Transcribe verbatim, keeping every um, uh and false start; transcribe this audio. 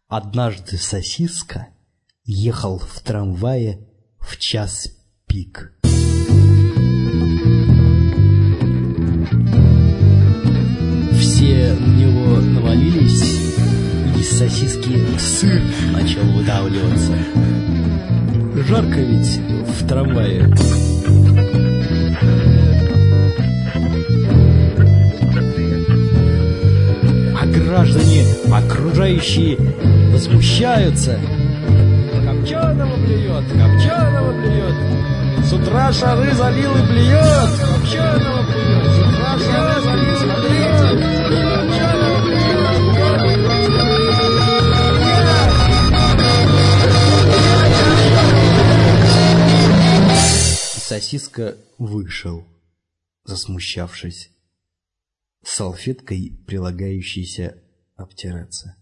Однажды Сосиска ехал в трамвае в час пик. Все на него навалились, и из сосиски сыр начал выдавливаться. Жарко ведь в трамвае. А граждане окружающие возмущаются. Копченого блюет, копченого блюет. С утра шары залил и блюет. Копченого блюет, с утра шары залил и блюет. Копченого блюет. Сосиска вышел, засмущавшись, салфеткой прилагающейся обтираться.